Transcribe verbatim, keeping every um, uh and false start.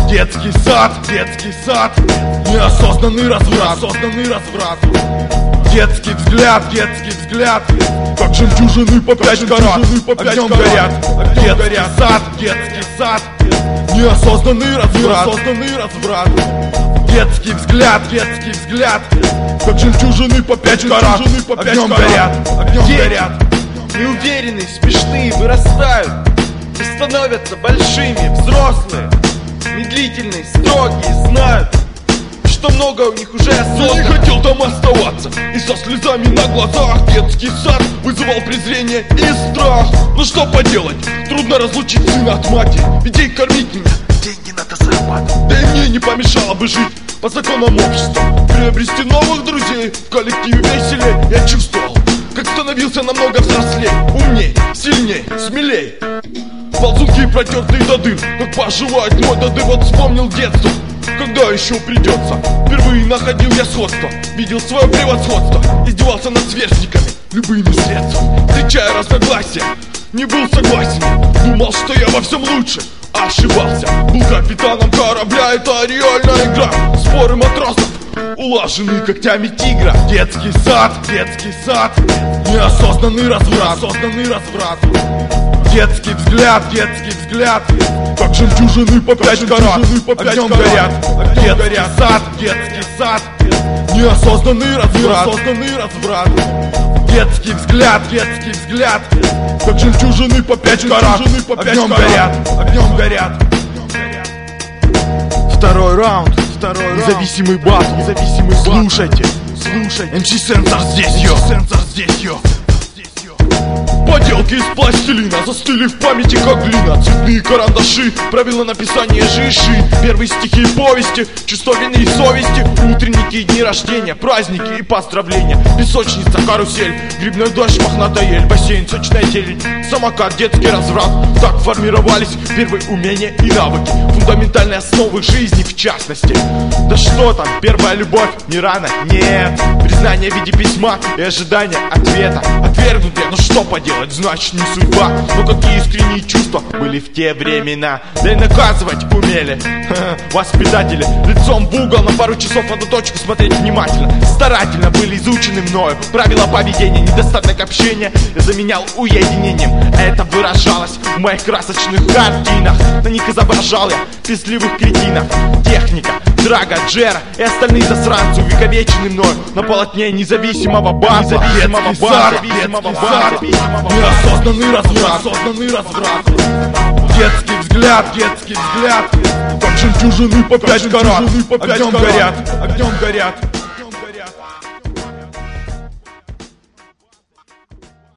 Детский сад, детский сад, неосознанный разврат, осознанный разврат. Детский взгляд, детский взгляд, как жемчужины по пять карат, огнем горят. Детский сад, детский сад, неосознанный разврат, осознанный разврат. Детский взгляд, детский взгляд, как жемчужины по пять карат, огнем горят, огнем горят. Неуверенные, смешные вырастают и становятся большими, взрослые, медлительные, строгие, знают, что много у них уже осознанно. Я не хотел там оставаться, и со слезами на глазах. Детский сад вызывал презрение и страх. Ну что поделать, трудно разлучить сына от матери, ведь ей кормить меня, деньги надо зарабатывать. Да и мне не помешало бы жить по законам общества, приобрести новых друзей, в коллективе веселей. Я чувствовал, как становился намного взрослей, умней, сильней, смелей. Ползунки протертые до дыр, как поживает мой дады. Вот вспомнил детство, когда еще придется. Впервые находил я сходство, видел свое превосходство, издевался над сверстниками любыми средствами, встречая разногласия, не был согласен. Думал, что я во всем лучше, ошибался. Был капитаном корабля, это реальная игра. Споры матросов улаженные когтями тигра. Детский сад, детский сад, неосознанный разврат, осознанный разврат. Детский взгляд, детский взгляд, как жемчужины по пять карат, огнем горят. Детский сад, детский сад, неосознанный разврат, осознанный разврат. Детский взгляд, детский взгляд, как жемчужины по пять карат, огнем горят, огнем горят. Второй раунд, второй раунд. Независимый батл, независимый. Слушайте, слушайте. эм си Сенсор здесь, йо, Сенсор здесь, йо. Поделки из пластилина застыли в памяти, как глина. Цветные карандаши, правила написания жиши. Первые стихи и повести, чувство вины и совести. Утренники, дни рождения, праздники и поздравления. Песочница, карусель, грибной дождь, мохнатая ель, бассейн, сочная зелень, самокат, детский разврат. Так формировались первые умения и навыки, фундаментальные основы жизни в частности. Да что там, первая любовь, не рано, нет. Признание в виде письма и ожидание ответа. Отвергнутые, ну что поделать, значит не судьба. Но какие искренние чувства были в те времена. Да и наказывать умели воспитатели. Лицом в угол на пару часов в одну точку смотреть внимательно. Старательно были изучены мною правила поведения. Недостаток общения я заменял уединением. Это выражалось в моих красочных картинах. На них изображал я песливых кретинов. Техника, Драга, Джера и остальные засранцы увековечены мною на полотне независимого база. Независимого база, независимого база. Неосознанный разврат, осознанный разврат. Детский взгляд, детский взгляд, как жемчужины по пять карат, огнем горят, огнем горят.